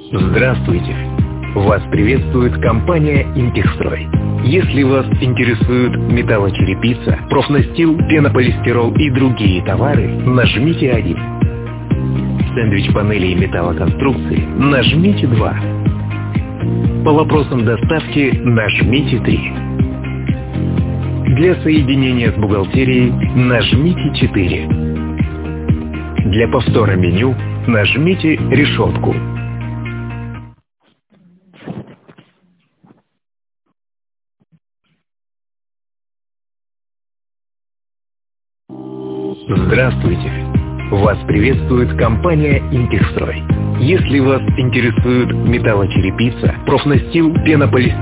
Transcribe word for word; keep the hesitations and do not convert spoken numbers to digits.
Здравствуйте! Вас приветствует компания «Интехстрой». Если вас интересуют металлочерепица, профнастил, пенополистирол и другие товары, нажмите один. Сэндвич-панели и металлоконструкции – нажмите два. По вопросам доставки нажмите три. Для соединения с бухгалтерией нажмите четыре. Для повтора меню нажмите решетку. Здравствуйте! Вас приветствует компания «Интехстрой». Если вас интересуют металлочерепица, профнастил, пенополистирол